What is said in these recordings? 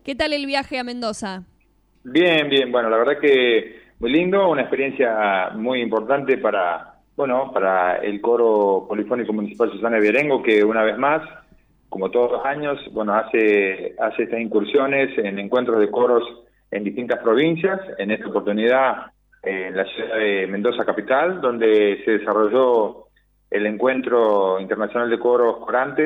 ¿Qué tal el viaje a Mendoza? Bien, bien. Bueno, la verdad que muy lindo, una experiencia muy importante para el coro polifónico municipal Susana Viarengo, que una vez más, como todos los años, hace estas incursiones en encuentros de coros en distintas provincias. En esta oportunidad, en la ciudad de Mendoza capital, donde se desarrolló el encuentro internacional de coros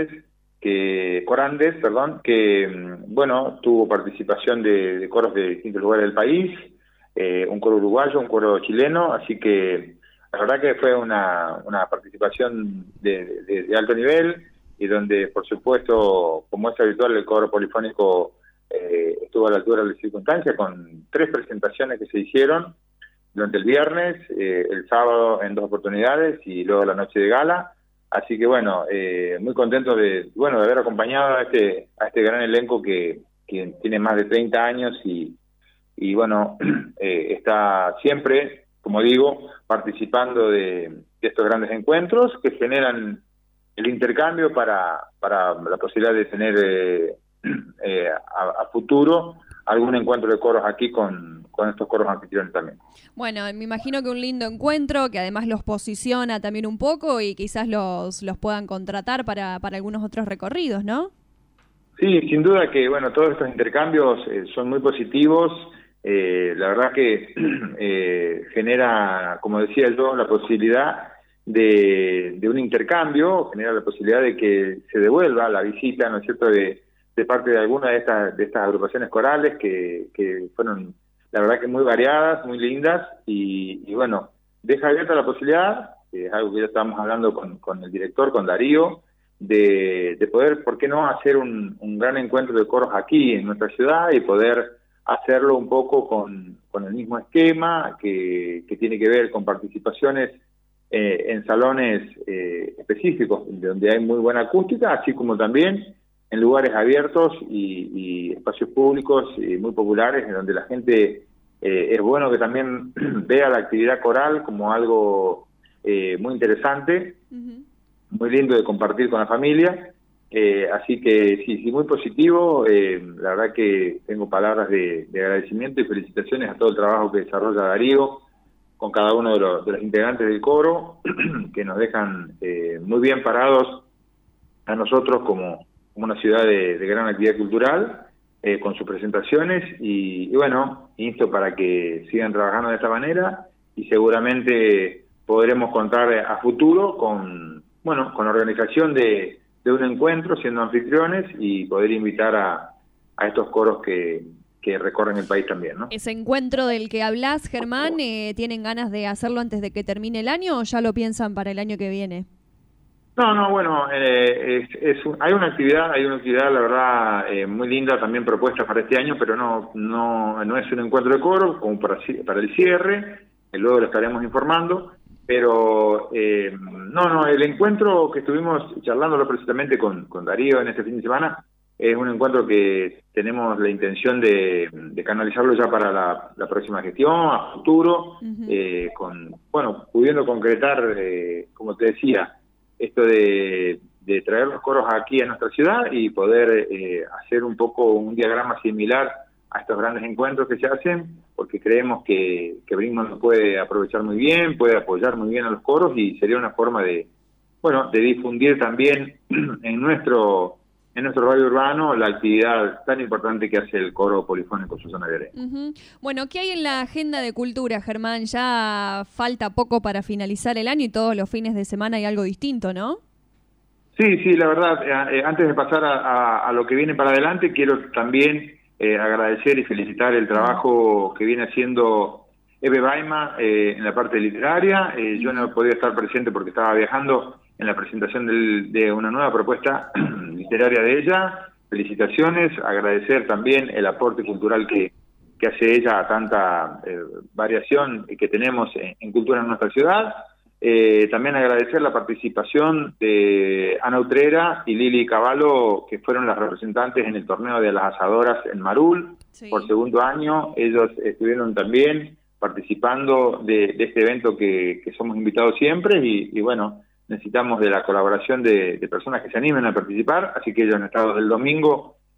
Corandes, perdón, tuvo participación de coros de distintos lugares del país, un coro uruguayo, un coro chileno, así que la verdad que fue una participación de alto nivel, y donde, por supuesto, como es habitual, el coro polifónico estuvo a la altura de la circunstancia, con 3 presentaciones que se hicieron durante el viernes, el sábado en 2 oportunidades, y luego la noche de gala. Así que muy contento de haber acompañado a este gran elenco que tiene más de 30 años y está siempre, como digo, participando de estos grandes encuentros que generan el intercambio para la posibilidad de tener a futuro algún encuentro de coros aquí con estos coros anfitriones también. Bueno, me imagino que un lindo encuentro que además los posiciona también un poco y quizás los puedan contratar para algunos otros recorridos, ¿no? Sí, sin duda que todos estos intercambios son muy positivos. La verdad que genera, como decía yo, la posibilidad de un intercambio, genera la posibilidad de que se devuelva la visita, ¿no es cierto?, de parte de alguna de estas agrupaciones corales que fueron, la verdad que muy variadas, muy lindas, y deja abierta la posibilidad, es algo que ya estábamos hablando con el director, con Darío, de poder, ¿por qué no?, hacer un gran encuentro de coros aquí en nuestra ciudad y poder hacerlo un poco con el mismo esquema que tiene que ver con participaciones en salones específicos donde hay muy buena acústica, así como también en lugares abiertos y espacios públicos muy populares, en donde la gente es bueno que también vea la actividad coral como algo muy interesante, muy lindo de compartir con la familia. Así que sí, muy positivo. La verdad que tengo palabras de agradecimiento y felicitaciones a todo el trabajo que desarrolla Darío con cada uno de los integrantes del coro, que nos dejan muy bien parados a nosotros como una ciudad de gran actividad cultural, con sus presentaciones, y insto para que sigan trabajando de esta manera, y seguramente podremos contar a futuro con la organización de un encuentro siendo anfitriones y poder invitar a estos coros que recorren el país también, ¿no? Ese encuentro del que hablas, Germán, ¿tienen ganas de hacerlo antes de que termine el año o ya lo piensan para el año que viene? No, hay una actividad, la verdad, muy linda también propuesta para este año, pero no es un encuentro de coro como para el cierre, luego lo estaremos informando, pero el encuentro que estuvimos charlándolo precisamente con Darío en este fin de semana es un encuentro que tenemos la intención de canalizarlo ya para la próxima gestión, a futuro, pudiendo concretar, como te decía, esto de traer los coros aquí a nuestra ciudad y poder hacer un poco un diagrama similar a estos grandes encuentros que se hacen, porque creemos que Brinkman lo puede aprovechar muy bien, puede apoyar muy bien a los coros, y sería una forma de difundir también en nuestro radio urbano la actividad tan importante que hace el coro polifónico Susana Viarengo. Bueno, ¿qué hay en la agenda de cultura, Germán? Ya falta poco para finalizar el año y todos los fines de semana hay algo distinto, ¿no? Sí, la verdad, antes de pasar a lo que viene para adelante, quiero también agradecer y felicitar el trabajo que viene haciendo Eve Baima en la parte literaria. Yo no podía estar presente porque estaba viajando en la presentación de una nueva propuesta literaria de ella. Felicitaciones, agradecer también el aporte cultural que hace ella a tanta variación que tenemos en cultura en nuestra ciudad. También agradecer la participación de Ana Utrera y Lili Cavallo, que fueron las representantes en el torneo de las asadoras en Marul, por segundo año. Ellos estuvieron también participando de este evento que somos invitados siempre, y necesitamos de la colaboración de personas que se animen a participar, así que ellos han estado del domingo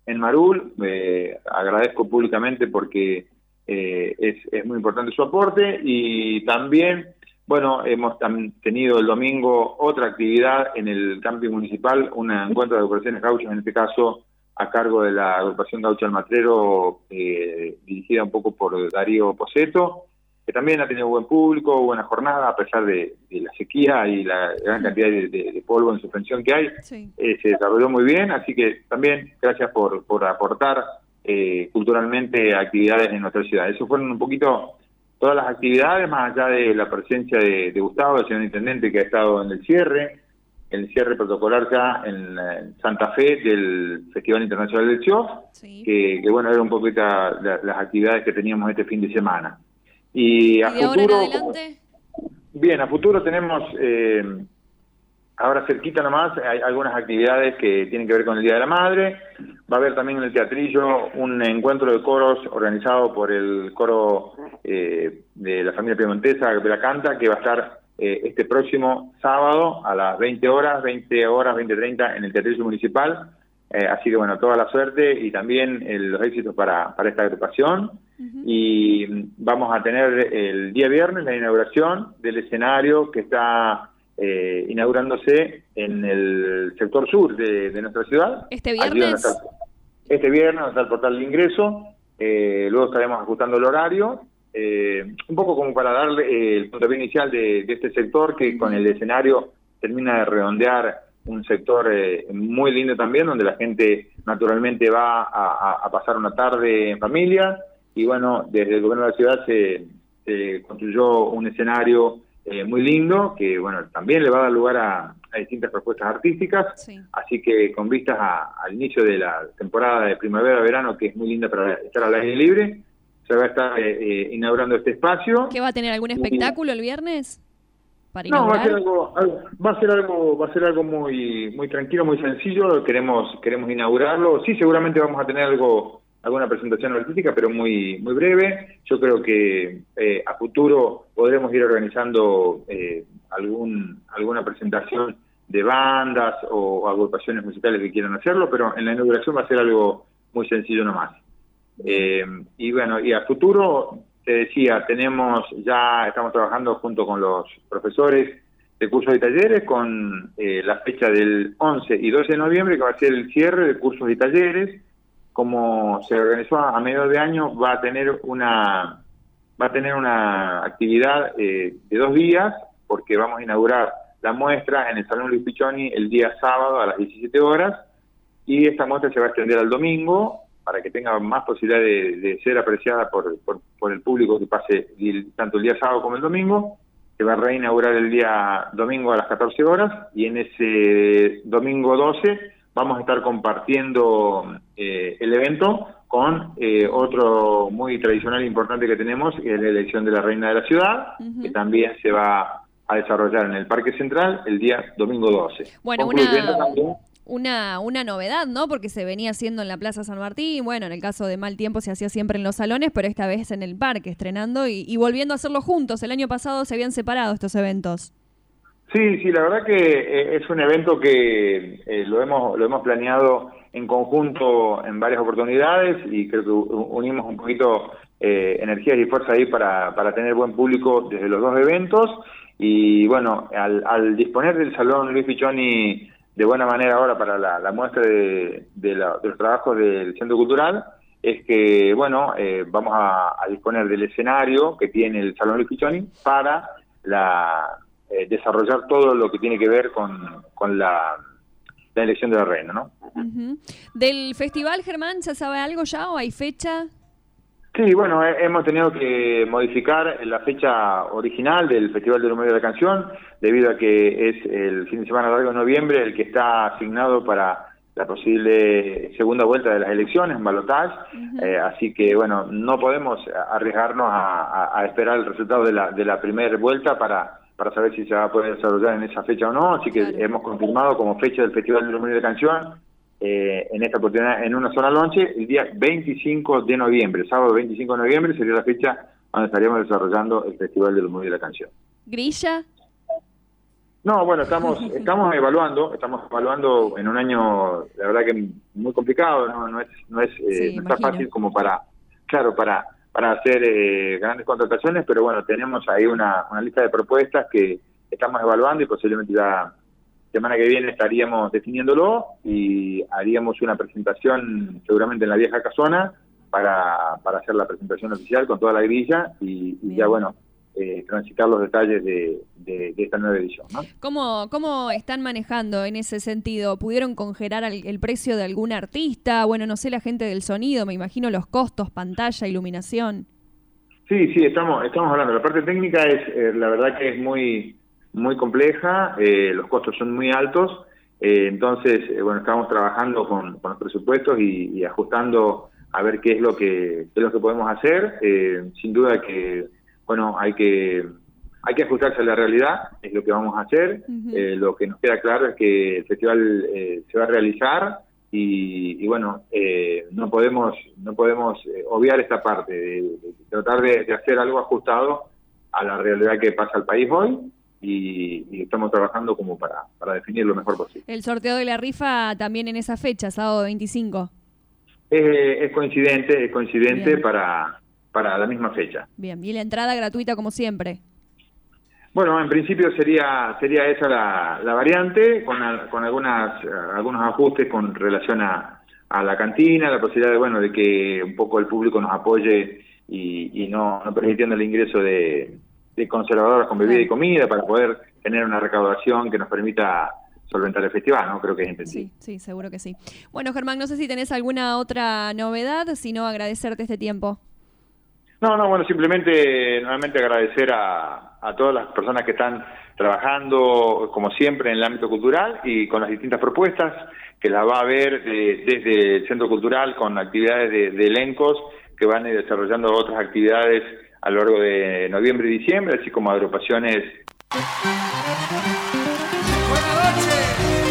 en Marul. Agradezco públicamente porque es muy importante su aporte. Y también, bueno, hemos tenido el domingo otra actividad en el camping municipal, un encuentro de agrupaciones gauchas, en este caso a cargo de la agrupación Gaucho Almatrero, dirigida un poco por Darío Poseto, que también ha tenido buen público, buena jornada, a pesar de la sequía y la gran cantidad de polvo en suspensión que hay. Sí. Se desarrolló muy bien, así que también gracias por aportar culturalmente actividades en nuestra ciudad. Eso fueron un poquito todas las actividades, más allá de la presencia de Gustavo, el señor intendente, que ha estado en el cierre protocolar ya en Santa Fe del Festival Internacional del CIOF, Sí. que bueno, era un poquito las actividades que teníamos este fin de semana. Y a de ahora en futuro, adelante? bien, a futuro tenemos, ahora cerquita nomás, hay algunas actividades que tienen que ver con el Día de la Madre. Va a haber también en el Teatrillo un encuentro de coros organizado por el coro de la familia piemontesa, Capela Canta, que va a estar este próximo sábado a las 20:30 en el Teatrillo Municipal. Así que bueno, toda la suerte y también los éxitos para esta agrupación. Y vamos a tener el día viernes la inauguración del escenario que está inaugurándose en el sector sur de nuestra ciudad. ¿Este viernes? Este viernes está el portal de ingreso. Luego estaremos ajustando el horario, un poco como para darle el puntapié inicial de este sector, que con el escenario termina de redondear un sector muy lindo también, donde la gente naturalmente va a pasar una tarde en familia. Y bueno, desde el gobierno de la ciudad se construyó un escenario muy lindo, que bueno, también le va a dar lugar a distintas propuestas artísticas. Sí. Así que con vistas al inicio de la temporada de primavera-verano, que es muy linda para estar al aire libre, se va a estar inaugurando este espacio. ¿Qué va a tener algún espectáculo el viernes? Para No, inaugurar. va a ser algo muy tranquilo, muy sencillo. Queremos inaugurarlo. Sí, seguramente vamos a tener alguna presentación artística, pero muy breve. Yo creo que a futuro podremos ir organizando alguna presentación de bandas o agrupaciones musicales que quieran hacerlo, pero en la inauguración va a ser algo muy sencillo nomás. Y bueno, y a futuro, te decía, estamos trabajando junto con los profesores de cursos y talleres con la fecha del 11 y 12 de noviembre, que va a ser el cierre de cursos y talleres. Como se organizó a mediados de año, va a tener una actividad de 2 días, porque vamos a inaugurar la muestra en el Salón Luis Pichoni el día sábado a las 17 horas, y esta muestra se va a extender al domingo, para que tenga más posibilidad de ser apreciada por el público que pase tanto el día sábado como el domingo. Se va a reinaugurar el día domingo a las 14 horas, y en ese domingo 12 vamos a estar compartiendo el evento con otro muy tradicional e importante que tenemos, que es la elección de la reina de la ciudad, que también se va a desarrollar en el Parque Central el día domingo 12. Bueno, una novedad, ¿no? Porque se venía haciendo en la Plaza San Martín, bueno, en el caso de Mal Tiempo se hacía siempre en los salones, pero esta vez en el parque, estrenando y volviendo a hacerlo juntos. El año pasado se habían separado estos eventos. Sí, la verdad que es un evento que lo hemos planeado en conjunto en varias oportunidades, y creo que unimos un poquito energías y fuerza ahí para tener buen público desde los dos eventos. Y bueno, al disponer del Salón Luis Pichoni de buena manera ahora para la muestra de los trabajos del Centro Cultural, es que bueno, vamos a disponer del escenario que tiene el Salón Luis Pichoni para desarrollar todo lo que tiene que ver con la elección de la reina, ¿no? ¿Del festival, Germán, se sabe algo ya o hay fecha? Sí, bueno, hemos tenido que modificar la fecha original del Festival del Humor y de la Canción, debido a que es el fin de semana largo de noviembre el que está asignado para la posible segunda vuelta de las elecciones, en balotaje. Así que, bueno, no podemos arriesgarnos a esperar el resultado de la primera vuelta para saber si se va a poder desarrollar en esa fecha o no. Así que hemos confirmado como fecha del Festival del Humor y de la Canción, en esta oportunidad en una sola noche, el día 25 de noviembre, sábado 25 de noviembre sería la fecha donde estaríamos desarrollando el Festival del Humor y de la Canción. ¿Grilla? No, bueno, estamos evaluando en un año, la verdad que muy complicado, no está fácil como para hacer grandes contrataciones, pero bueno, tenemos ahí una lista de propuestas que estamos evaluando y posiblemente ya semana que viene estaríamos definiéndolo y haríamos una presentación seguramente en la vieja casona para hacer la presentación oficial con toda la grilla y ya bueno, transitar los detalles de esta nueva edición, ¿no? ¿Cómo están manejando en ese sentido? ¿Pudieron congelar el precio de algún artista? Bueno, no sé, la gente del sonido, me imagino los costos, pantalla, iluminación. Sí, estamos hablando. La parte técnica es, la verdad que es muy compleja, los costos son muy altos, entonces, bueno, estamos trabajando con los presupuestos y ajustando a ver qué es lo que podemos hacer. Sin duda que bueno, hay que ajustarse a la realidad, es lo que vamos a hacer. Lo que nos queda claro es que el festival se va a realizar y bueno, no podemos obviar esta parte de tratar de hacer algo ajustado a la realidad que pasa al país hoy y estamos trabajando como para definir lo mejor posible. El sorteo de la rifa también en esa fecha, sábado 25. Es coincidente para la misma fecha. Bien, y la entrada gratuita como siempre. Bueno, en principio sería esa la variante, con algunos ajustes con relación a la cantina, la posibilidad de que un poco el público nos apoye y no permitiendo el ingreso de conservadoras con bebida y comida para poder tener una recaudación que nos permita solventar el festival, ¿no? Creo que es entendible. Sí, seguro que sí. Bueno, Germán, no sé si tenés alguna otra novedad, sino agradecerte este tiempo. No, bueno, simplemente nuevamente agradecer a todas las personas que están trabajando, como siempre, en el ámbito cultural y con las distintas propuestas que las va a haber desde el Centro Cultural con actividades de elencos que van a ir desarrollando otras actividades a lo largo de noviembre y diciembre, así como agrupaciones. Buenas noches.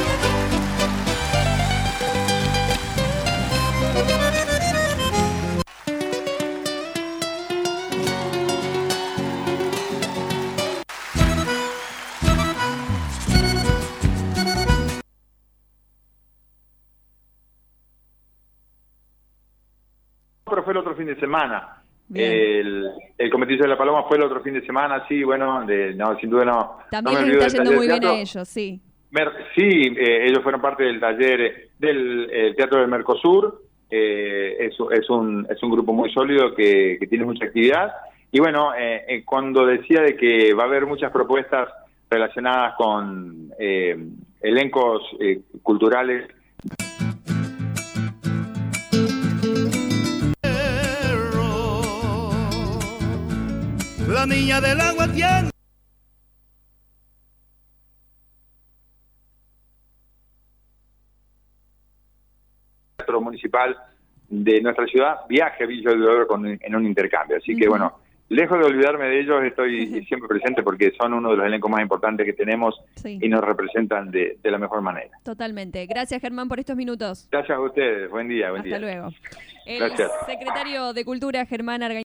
Pero fue el otro fin de semana. El Cometillo de la Paloma fue el otro fin de semana, sí, bueno, sin duda no. También no me les está yendo muy bien teatro. a ellos, sí. Sí, ellos fueron parte del taller del Teatro del Mercosur, es un grupo muy sólido que tiene mucha actividad, y bueno, cuando decía de que va a haber muchas propuestas relacionadas con elencos culturales. La niña del agua tiene Teatro Municipal de nuestra ciudad viaje a Villa del Oro en un intercambio, así que bueno, lejos de olvidarme de ellos, estoy siempre presente porque son uno de los elencos más importantes que tenemos y nos representan de la mejor manera. Totalmente. Gracias, Germán, por estos minutos. Gracias a ustedes, buen día. Hasta luego. El Gracias. secretario de Cultura, Germán Argañarás.